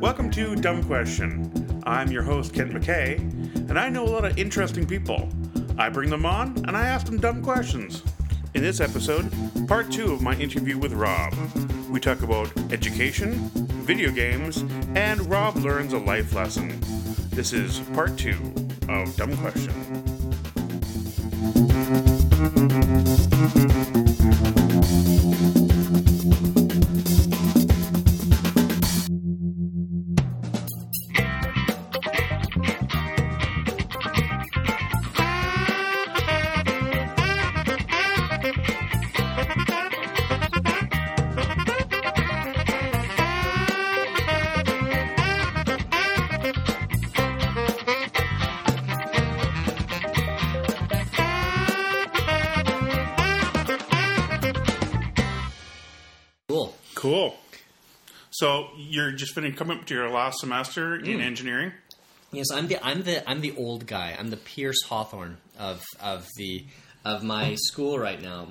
Welcome to Dumb Question. I'm your host, Kent McKay, and I know a lot of interesting people. I bring them on, and I ask them dumb questions. In this episode, part 2 of my interview with Rob. We talk about education, video games, and Rob learns a life lesson. This is part 2 of Dumb Question. Cool. So you're just coming up to your last semester in engineering? Yes, I'm the old guy. I'm the Pierce Hawthorne of my school right now.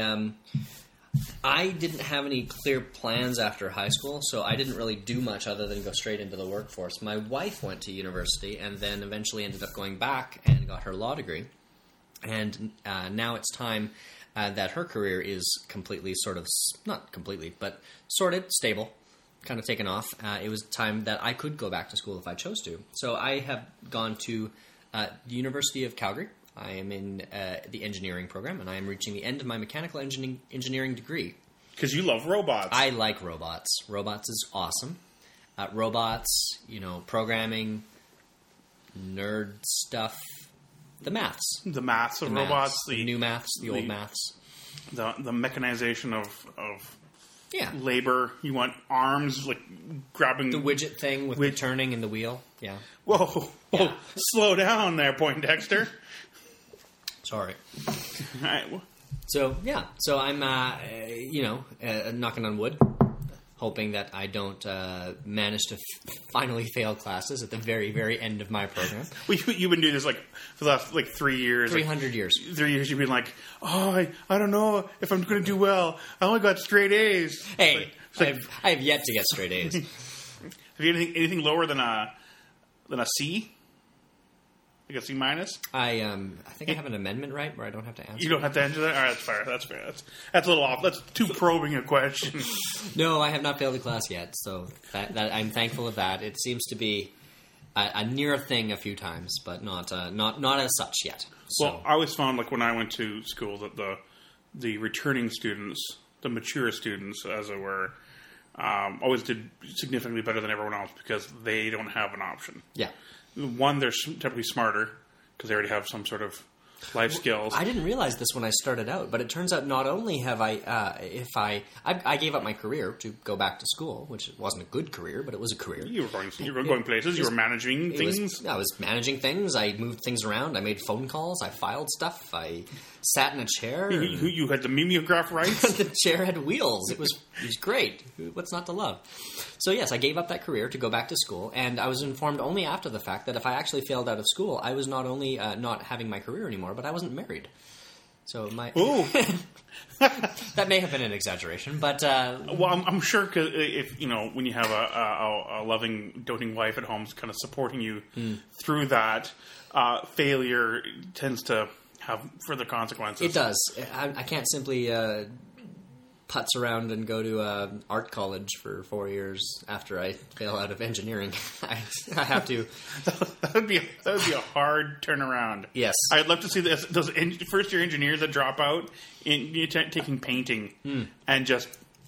I didn't have any clear plans after high school, so I didn't really do much other than go straight into the workforce. My wife went to university and then eventually ended up going back and got her law degree. And now it's time that her career is completely not completely, but sorted, stable, kind of taken off. It was time that I could go back to school if I chose to. So I have gone to the University of Calgary. I am in the engineering program, and I am reaching the end of my mechanical engineering degree. Because you love robots. I like robots. Robots is awesome. Robots, programming, nerd stuff. The maths. The maths of robots. The new maths, the old maths. The mechanization of labor. You want arms, like grabbing... The widget thing with the turning and the wheel. Yeah. Whoa. Yeah. Slow down there, Poindexter. Sorry. All right. So I'm, knocking on wood, hoping that I don't manage to finally fail classes at the very, very end of my program. You've been doing this for the last 3 years. 300 years. 3 years you've been like, I don't know if I'm going to do well. I only got straight A's. Hey, I have yet to get straight A's. Have you anything lower than a C? Like a C minus? I think I have an amendment right where I don't have to answer. You don't have to answer that? All right, that's fair. That's a little off. That's too probing a question. No, I have not failed a class yet, so that I'm thankful of that. It seems to be a near thing a few times, but not as such yet. So. Well, I always found when I went to school that the returning students, the mature students, as it were, always did significantly better than everyone else because they don't have an option. Yeah. One, they're typically smarter because they already have some sort of life skills. I didn't realize this when I started out, but it turns out not only have I gave up my career to go back to school, which wasn't a good career, but it was a career. You were going places. You were managing things. I was managing things. I moved things around. I made phone calls. I filed stuff. I sat in a chair. You had the mimeograph rights. The chair had wheels. It was great. What's not to love? So yes, I gave up that career to go back to school, and I was informed only after the fact that if I actually failed out of school, I was not only not having my career anymore, but I wasn't married. So Ooh. That may have been an exaggeration, but well, I'm sure because if when you have a loving, doting wife at home, kind of supporting you through that, failure tends to have further consequences. It does. I can't simply putz around and go to art college for 4 years after I fail out of engineering. I have to. That would be a hard turnaround. Yes, I'd love to see those first year engineers that drop out taking painting and just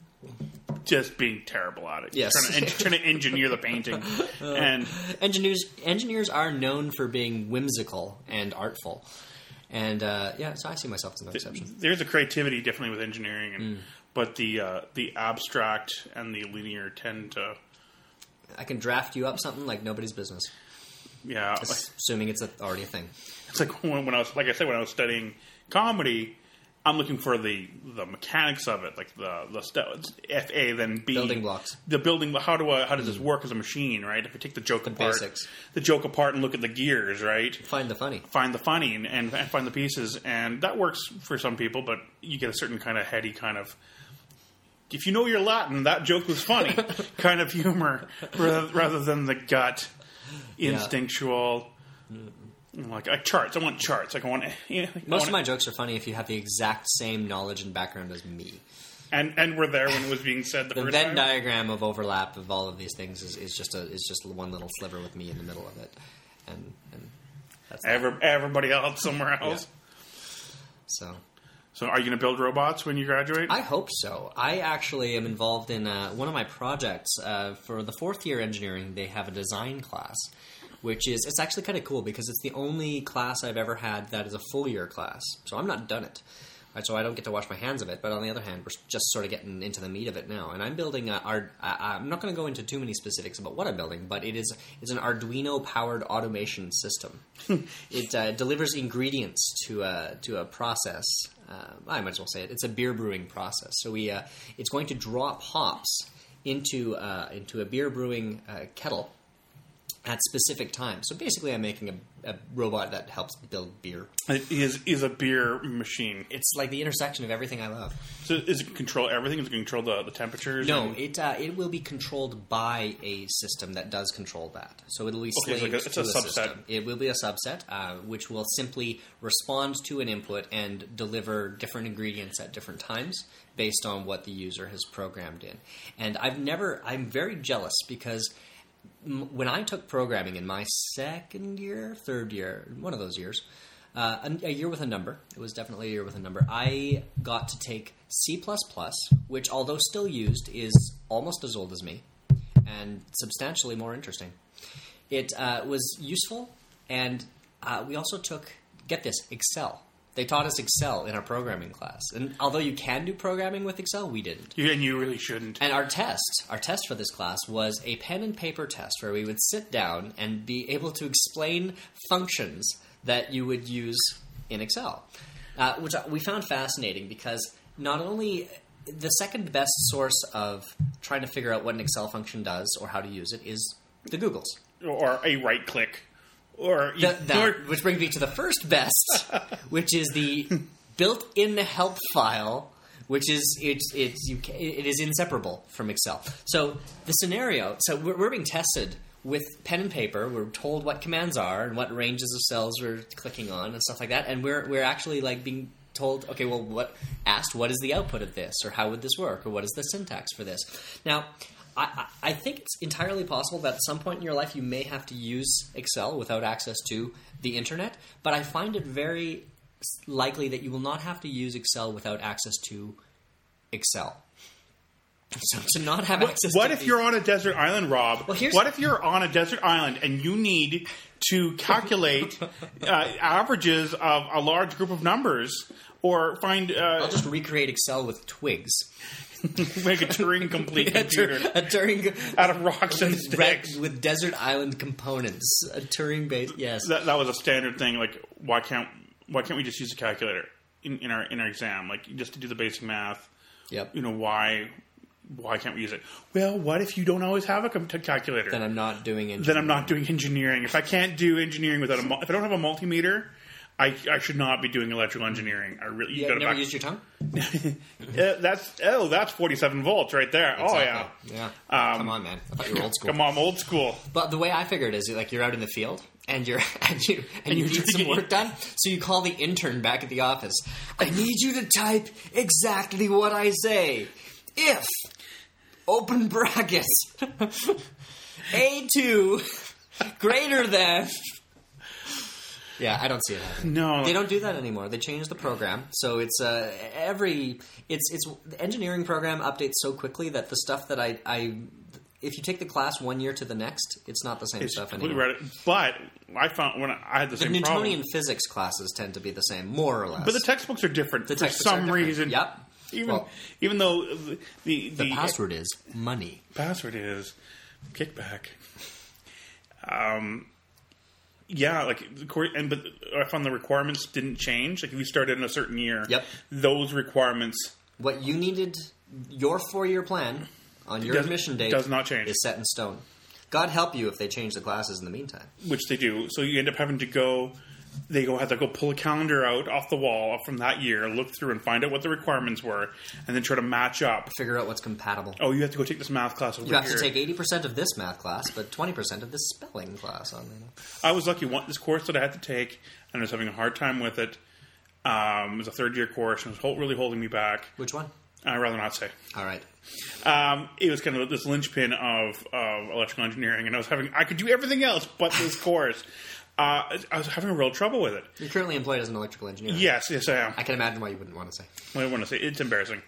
being terrible at it. Yes, trying to engineer the painting. And engineers are known for being whimsical and artful. And so I see myself as no exception. There's a creativity definitely with engineering, but the abstract and the linear tend to. I can draft you up something like nobody's business. Yeah, assuming it's already a thing. It's like when I was studying comedy, I'm looking for the mechanics of it, like the FA, then B. Building blocks. The building. How does this work as a machine, right? If I take the joke apart, basics. The joke apart and look at the gears, right? Find the funny. Find the funny and find the pieces, and that works for some people. But you get a certain kind of heady kind of if you know your Latin, that joke was funny kind of humor rather than the gut, instinctual, like charts. I want charts. Like I want. Most of my jokes are funny if you have the exact same knowledge and background as me. And we're there when it was being said the first time. The Venn diagram of overlap of all of these things is just one little sliver with me in the middle of it, and that's everybody else somewhere else. Yeah. So are you going to build robots when you graduate? I hope so. I actually am involved in one of my projects for the fourth year engineering. They have a design class, which is it's actually kind of cool because it's the only class I've ever had that is a full year class. So I'm not done it. Right, so I don't get to wash my hands of it, but on the other hand, we're just sort of getting into the meat of it now. And I'm building I'm not going to go into too many specifics about what I'm building, but it's an Arduino-powered automation system. It delivers ingredients to a process. I might as well say it. It's a beer brewing process. So it's going to drop hops into a beer brewing kettle at specific times. So basically, I'm making a robot that helps build beer. It is a beer machine. It's like the intersection of everything I love. So is it control everything? Does it control the temperatures? No, it will be controlled by a system that does control that. So it'll be slaved to a subset. System. It will be a subset, which will simply respond to an input and deliver different ingredients at different times based on what the user has programmed in. And I'm very jealous because when I took programming in my second year, third year, one of those years, a year with a number, it was definitely a year with a number, I got to take C++, which although still used is almost as old as me and substantially more interesting. It was useful, and we also took, get this, Excel. They taught us Excel in our programming class. And although you can do programming with Excel, we didn't. And you really shouldn't. And our test for this class was a pen and paper test where we would sit down and be able to explain functions that you would use in Excel, which we found fascinating because not only the second best source of trying to figure out what an Excel function does or how to use it is the Googles. Or a right click. Which brings me to the first best, which is the built-in help file, which is it is inseparable from Excel. So the scenario, we're being tested with pen and paper. We're told what commands are and what ranges of cells we're clicking on and stuff like that, and we're actually like being told, okay, well, what is the output of this, or how would this work, or what is the syntax for this? Now, I think it's entirely possible that at some point in your life you may have to use Excel without access to the internet, but I find it very likely that you will not have to use Excel without access to Excel. So to not have access to... What if you're on a desert island, Rob? What if you're on a desert island and you need to calculate averages of a large group of numbers or find... I'll just recreate Excel with twigs. Make a Turing-complete computer. A Turing... out of rocks and sticks. With desert island components. A Turing-based... Yes. That was a standard thing. Like, why can't we just use a calculator in our exam? Like, just to do the basic math. Yep. You know, why can't we use it? Well, what if you don't always have a calculator? Then I'm not doing engineering. Then I'm not doing engineering. If I can't do engineering without if I don't have a multimeter... I should not be doing electrical engineering. You never used your tongue? That's 47 volts right there. Exactly. Oh, yeah. Come on, man. I thought you were old school. Come on, old school. But the way I figured is like you're out in the field and you need some work done. So you call the intern back at the office. I need you to type exactly what I say. If, open brackets, A2 greater than... Yeah, I don't see it happening. No, they don't do that anymore. They changed the program, so it's the engineering program updates so quickly that the stuff that if you take the class 1 year to the next, it's not the same stuff anymore. But I found when I had the same problem. The Newtonian physics classes tend to be the same, more or less. But the textbooks are different for some reason. Yep. Even though the password is money. Password is kickback. Yeah, but I found the requirements didn't change. Like if you started in a certain year, those requirements. What you needed, your 4-year plan on your admission date does not change. Is set in stone. God help you if they change the classes in the meantime. Which they do. So you end up having to go they have to go pull a calendar out off the wall from that year, look through and find out what the requirements were, and then try to match up. Figure out what's compatible. Oh, you have to go take this math class over You have here. to take 80% of this math class, but 20% of this spelling class. I was lucky. This course that I had to take, and I was having a hard time with it. It was a third-year course, and it was really holding me back. Which one? I'd rather not say. All right. It was kind of this linchpin of electrical engineering, and I could do everything else but this course. I was having real trouble with it. You're currently employed as an electrical engineer. Yes, I am. I can imagine why you wouldn't want to say. I don't want to say it's embarrassing.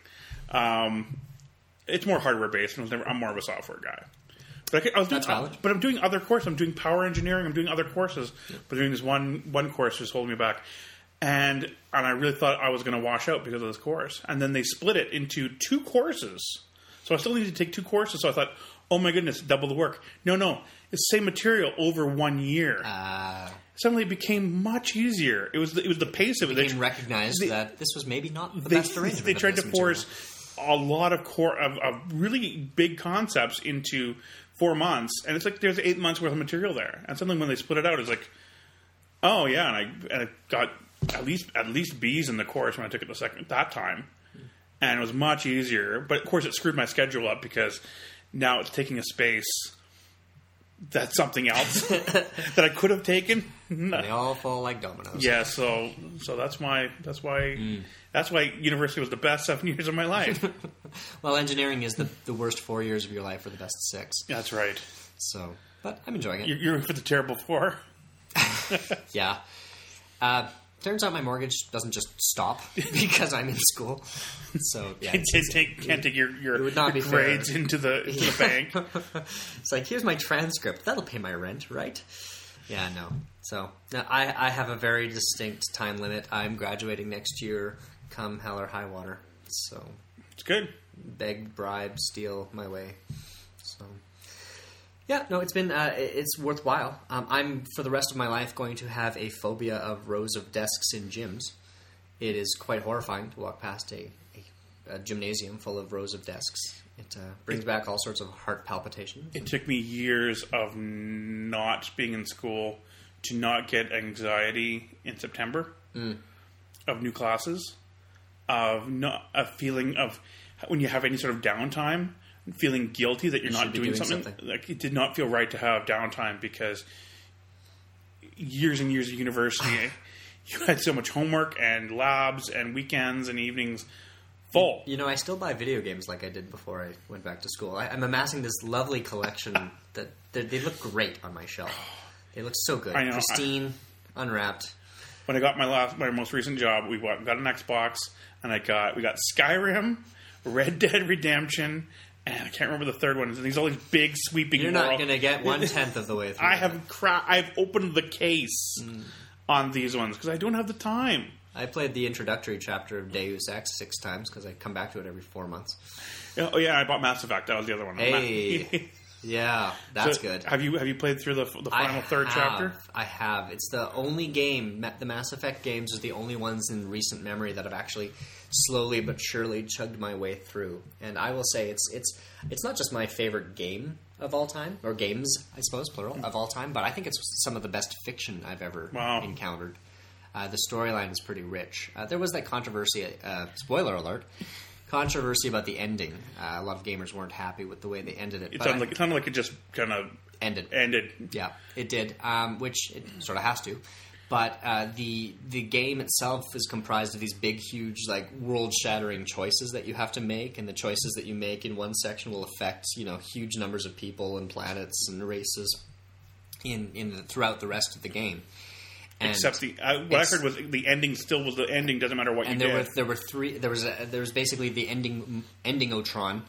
It's more hardware based, and I'm more of a software guy. But I'm doing other courses. I'm doing power engineering. I'm doing other courses. But doing this one course was holding me back. And I really thought I was going to wash out because of this course. And then they split it into 2 courses. So I still needed to take 2 courses. So I thought, oh my goodness, double the work. No, it's the same material over 1 year. Suddenly it became much easier. It was the pace of it. They recognized that this was maybe not the best arrangement. They tried to force a lot of really big concepts into 4 months, and it's like there's 8 months worth of material there. And suddenly when they split it out, it's like, oh yeah, and I got at least B's in the course when I took it that time, and it was much easier. But of course, it screwed my schedule up because now it's taking a space that's something else that I could have taken. They all fall like dominoes. Yeah, so that's why university was the best 7 years of my life. Well, engineering is the worst 4 years of your life or the best 6. That's right. So, but I'm enjoying it. You're in for the terrible 4. Yeah. Turns out my mortgage doesn't just stop because I'm in school. So yeah, can't take your grades into the bank. It's like, here's my transcript. That'll pay my rent, right? Yeah, no. So now I have a very distinct time limit. I'm graduating next year, come hell or high water. So it's good. Beg, bribe, steal my way. So. Yeah, no, it's been it's worthwhile. I'm for the rest of my life going to have a phobia of rows of desks in gyms. It is quite horrifying to walk past a gymnasium full of rows of desks. It brings back all sorts of heart palpitations. It took me years of not being in school to not get anxiety in September of new classes, of a feeling of when you have any sort of downtime. Feeling guilty that you're not doing something. Like, it did not feel right to have downtime because years and years of university, you had so much homework and labs and weekends and evenings full. You know, I still buy video games like I did before I went back to school. I'm amassing this lovely collection that they look great on my shelf. They look so good, pristine, unwrapped. When I got my most recent job, we got an Xbox, and we got Skyrim, Red Dead Redemption. And I can't remember the third one. These all these big sweeping. You're not going to get 1/10 of the way through. I've opened the case on these ones because I don't have the time. I played the introductory chapter of Deus Ex 6 times because I come back to it every 4 months. Oh yeah, I bought Mass Effect. That was the other one. Hey, yeah, that's good. Have you played through the final third chapter? I have. It's the only game. The Mass Effect games are the only ones in recent memory that I've actually slowly but surely chugged my way through. And I will say it's not just my favorite game of all time, or games, I suppose, plural, of all time, but I think it's some of the best fiction I've ever encountered. The storyline is pretty rich. There was that controversy, spoiler alert, controversy about the ending. A lot of gamers weren't happy with the way they ended it. It sounded like it just kind of ended. Yeah, it did, which it sort of has to. But the game itself is comprised of these big, huge, like world-shattering choices that you have to make, and the choices that you make in one section will affect huge numbers of people and planets and races throughout the rest of the game. And except what I heard was the ending still was the ending. Doesn't matter what you did. And there were three. There was basically the endingotron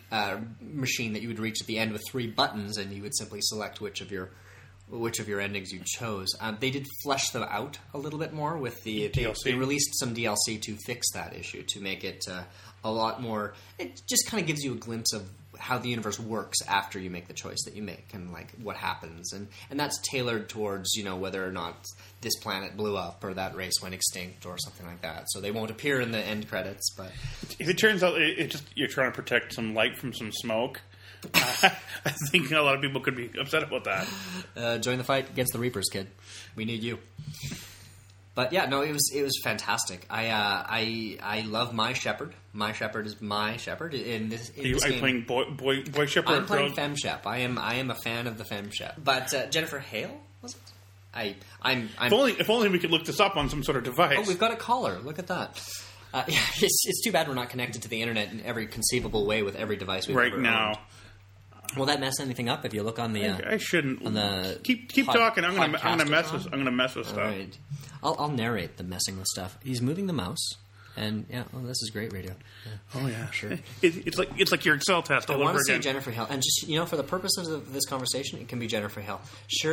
machine that you would reach at the end with 3 buttons, and you would simply select which of your endings you chose. They did flesh them out a little bit more with the DLC. They released some DLC to fix that issue, to make it a lot more. It just kind of gives you a glimpse of how the universe works after you make the choice that you make, and like what happens, and that's tailored towards whether or not this planet blew up or that race went extinct or something like that. So they won't appear in the end credits. But if it turns out you're trying to protect some light from some smoke, I think a lot of people could be upset about that. Join the fight against the Reapers, kid. We need you. But yeah, no, it was fantastic. I love my shepherd. My shepherd is my shepherd. In this Are you game, playing boy shepherd? I'm playing femme shep. I am a fan of the femme shep. But Jennifer Hale was it? If only we could look this up on some sort of device. Oh, we've got a caller. Look at that. It's too bad we're not connected to the internet in every conceivable way with every device we've right ever now. owned. Will that mess anything up if you look on the? I shouldn't. On the keep talking. I'm gonna mess with. Podcast.com? I'm gonna mess with stuff. All right. I'll narrate the messing with stuff. He's moving the mouse, and this is great radio. Yeah. Oh yeah, sure. It's like your Excel test I all want over to say again. Jennifer Hill, and just for the purposes of this conversation, it can be Jennifer Hill. Sure,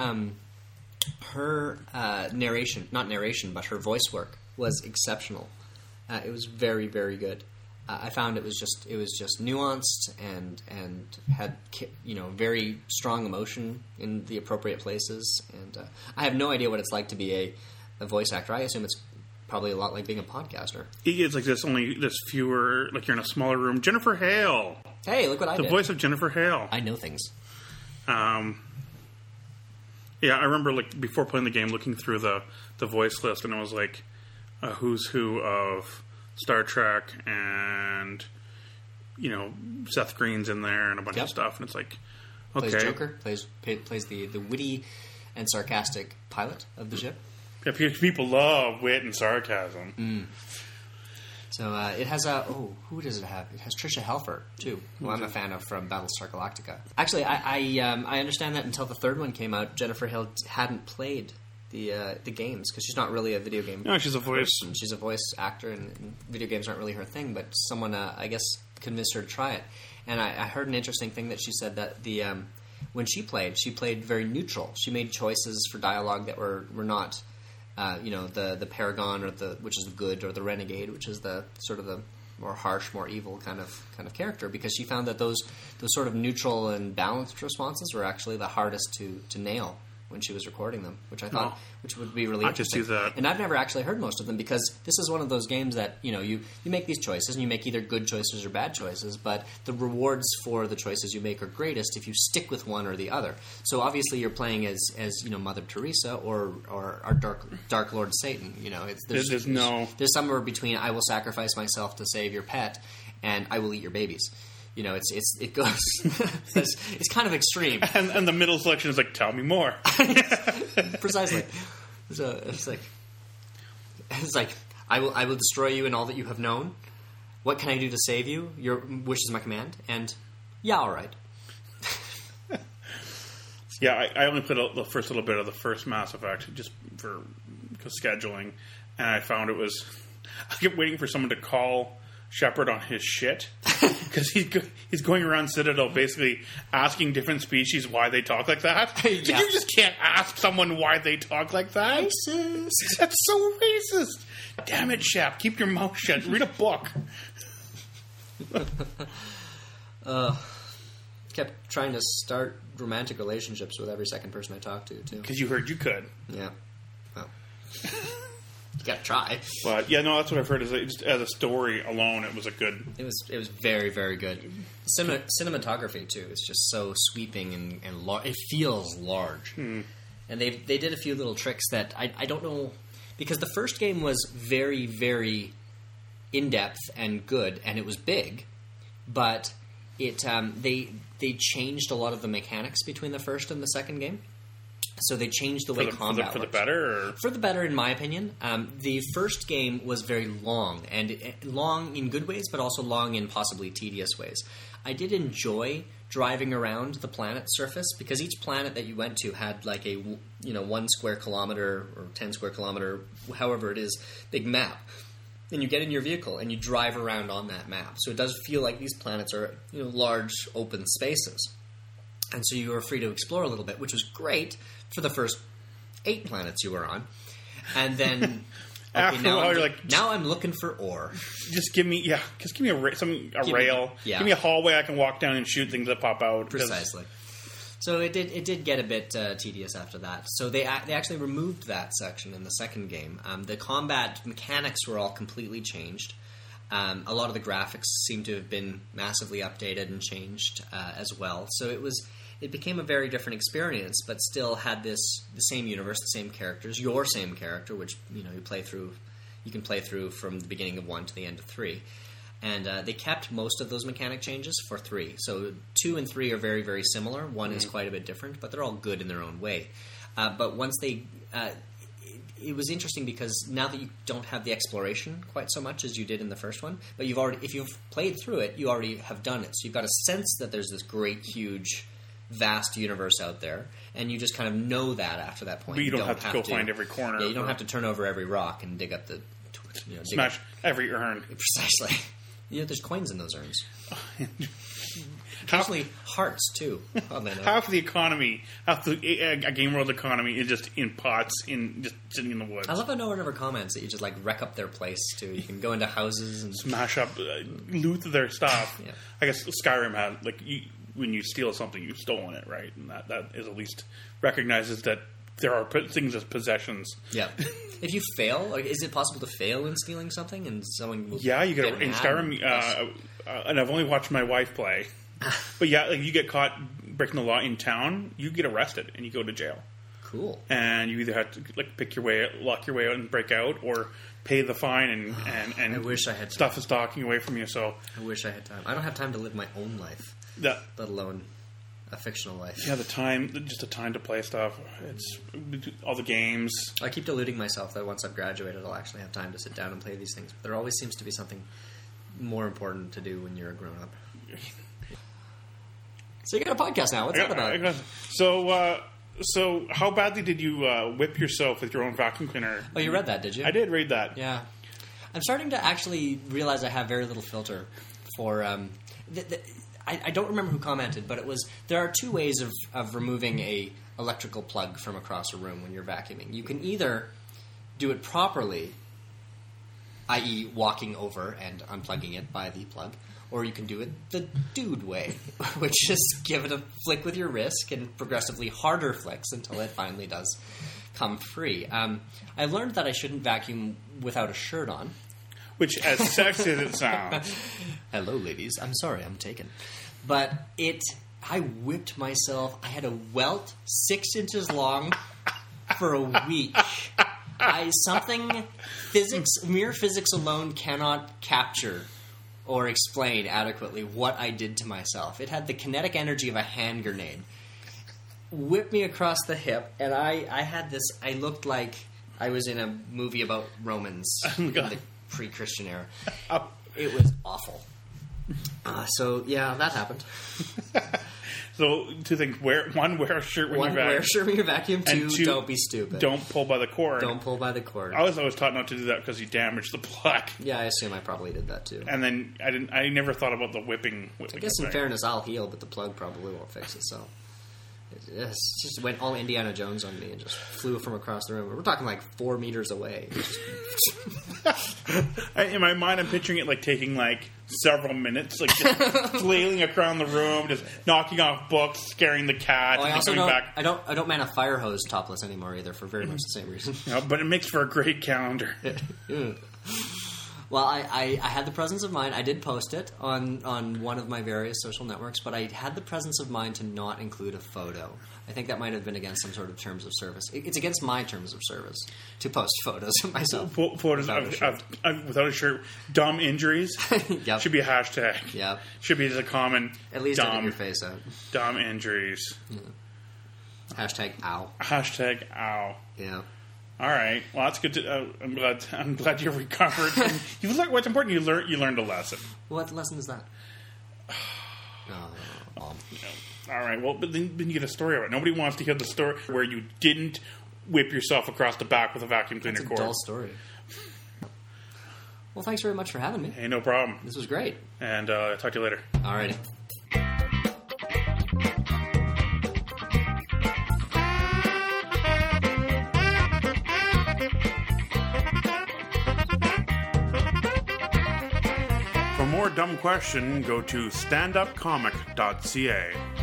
her narration, not narration, but her voice work was exceptional. It was very, very good. I found it was just nuanced and had very strong emotion in the appropriate places. And I have no idea what it's like to be a voice actor. I assume it's probably a lot like being a podcaster. It's like there's fewer, like you're in a smaller room. Jennifer Hale. Hey, look what I did. The voice of Jennifer Hale. I know things. Yeah, I remember like before playing the game, looking through the voice list, and it was like a who's who of Star Trek, and Seth Green's in there, and a bunch of stuff, and it's like, okay, plays Joker, plays the witty and sarcastic pilot of the ship. Yeah, people love wit and sarcasm. So it has who does it have? It has Tricia Helfer too, who I'm a fan of from Battlestar Galactica. Actually, I understand that until the third one came out, Jennifer Hill hadn't played the games because she's not really a video game. No, she's a voice. person. She's a voice actor, and video games aren't really her thing. But someone, I guess, convinced her to try it. And I heard an interesting thing that she said that when she played very neutral. She made choices for dialogue that were not, the paragon which is the good, or the renegade, which is the sort of the more harsh, more evil kind of character. Because she found that those sort of neutral and balanced responses were actually the hardest to nail when she was recording them, which I thought, which would be really interesting. I could see that. And I've never actually heard most of them because this is one of those games that, you make these choices and you make either good choices or bad choices, but the rewards for the choices you make are greatest if you stick with one or the other. So obviously you're playing as Mother Teresa or our Dark Lord Satan. There's somewhere between I will sacrifice myself to save your pet and I will eat your babies. It goes. it's kind of extreme, and the middle selection is like, tell me more. Precisely. So it's like I will destroy you and all that you have known. What can I do to save you? Your wish is my command. And all right. Yeah, I only played the first little bit of the first Mass Effect just for scheduling, and I found I kept waiting for someone to call Shepard on his shit because he's going around Citadel basically asking different species why they talk like that. Yeah. So you just can't ask someone why they talk like that. Racist. That's so racist. Damn it, Shep. Keep your mouth shut. Read a book. Kept trying to start romantic relationships with every second person I talked to, too. Because you heard you could. Yeah. Well. You gotta try. But yeah, no, that's what I've heard. Is just as a story alone, it was a good. It was very, very good. Cinematography too. It's just so sweeping and it feels large. And they did a few little tricks that I don't know, because the first game was very, very in depth and good, and it was big, but they changed a lot of the mechanics between the first and the second game. So they changed the way combat works. For the better? Or? For the better, in my opinion. The first game was very long, and long in good ways, but also long in possibly tedious ways. I did enjoy driving around the planet's surface, because each planet that you went to had like a 1 square kilometer or 10 square kilometer, however it is, big map. And you get in your vehicle and you drive around on that map. So it does feel like these planets are large open spaces. And so you were free to explore a little bit, which was great for the first 8 planets you were on. And then after a while, you're like, now I'm looking for ore. Just give me a rail. Give me a hallway I can walk down and shoot things that pop out. Precisely. So it did get a bit tedious after that. So they actually removed that section in the second game. The combat mechanics were all completely changed. A lot of the graphics seem to have been massively updated and changed as well. So it was it became a very different experience, but still had the same universe, the same characters, your same character, which you can play through from the beginning of 1 to the end of 3. And they kept most of those mechanic changes for 3. So 2 and 3 are very, very similar. 1 is quite a bit different, but they're all good in their own way. But once they... it was interesting because now that you don't have the exploration quite so much as you did in the first one, but if you've played through it, you already have done it. So you've got a sense that there's this great, huge, vast universe out there, and you just kind of know that after that point. But you don't have to go find every corner. Yeah, you don't have to turn over every rock and dig up the... smash every urn. Precisely. There's coins in those urns. Occasionally hearts, too. Half the economy, a Game World economy is just in pots, just sitting in the woods. I love how no one ever comments that you just, wreck up their place, too. You can go into houses and... smash up, loot their stuff. Yeah. I guess Skyrim had, when you steal something, you've stolen it, right? And that is at least recognizes that there are things as possessions. Yeah. If you fail, is it possible to fail in stealing something and someone will you get in Skyrim, and I've only watched my wife play. But you get caught breaking the law in town, you get arrested and you go to jail. Cool. And you either have to lock your way out and break out, or pay the fine and I wish I had stuff is stalking away from you. So I wish I had time. I don't have time to live my own life, let alone a fictional life. Yeah, the time to play stuff. It's all the games. I keep deluding myself that once I've graduated, I'll actually have time to sit down and play these things. But there always seems to be something more important to do when you're a grown-up. So you got a podcast now. What's that about? So how badly did you whip yourself with your own vacuum cleaner? Oh, you read that, did you? I did read that. Yeah. I'm starting to actually realize I have very little filter for... I don't remember who commented, but there are 2 ways of removing a electrical plug from across a room when you're vacuuming. You can either do it properly, i.e. walking over and unplugging it by the plug, or you can do it the dude way, which is give it a flick with your wrist and progressively harder flicks until it finally does come free. I learned that I shouldn't vacuum without a shirt on. Which, as sexy as it sounds. Hello, ladies. I'm sorry, I'm taken. But I whipped myself. I had a welt 6 inches long for a week. Mere physics alone cannot capture or explain adequately what I did to myself. It had the kinetic energy of a hand grenade. Whipped me across the hip, and I had this... I looked like I was in a movie about Romans in the pre-Christian era. It was awful. So, yeah, that happened. So, 2 things. Wear a shirt when you vacuum. Wear a shirt when you vacuum. 2, don't be stupid. Don't pull by the cord. Don't pull by the cord. I was always taught not to do that because you damage the plug. Yeah, I assume I probably did that, too. And then I never thought about the whipping I guess in fairness, I'll heal, but the plug probably won't fix it, so... It just went all Indiana Jones on me and just flew from across the room. We're talking 4 meters away. In my mind, I'm picturing it taking several minutes, just flailing around the room, just knocking off books, scaring the cat, and coming back. I don't man a fire hose topless anymore either, for very much the same reason. But it makes for a great calendar. Well, I had the presence of mind. I did post it on one of my various social networks, but I had the presence of mind to not include a photo. I think that might have been against some sort of terms of service. It's against my terms of service to post photos of myself. Photos without a shirt. Dumb injuries. Yep. Should be a hashtag. Yeah. Should be just a common. At least edit your face out. Dumb injuries. Yeah. Hashtag ow. Hashtag ow. Yeah. All right. Well, that's good. I'm glad you recovered. You learned what's important. You learned a lesson. What lesson is that? All right. Well, but then you get a story of it. Nobody wants to hear the story where you didn't whip yourself across the back with a vacuum cleaner cord. It's a dull story. Well, thanks very much for having me. Hey, no problem. This was great. And talk to you later. All righty. For more dumb question, go to standupcomic.ca.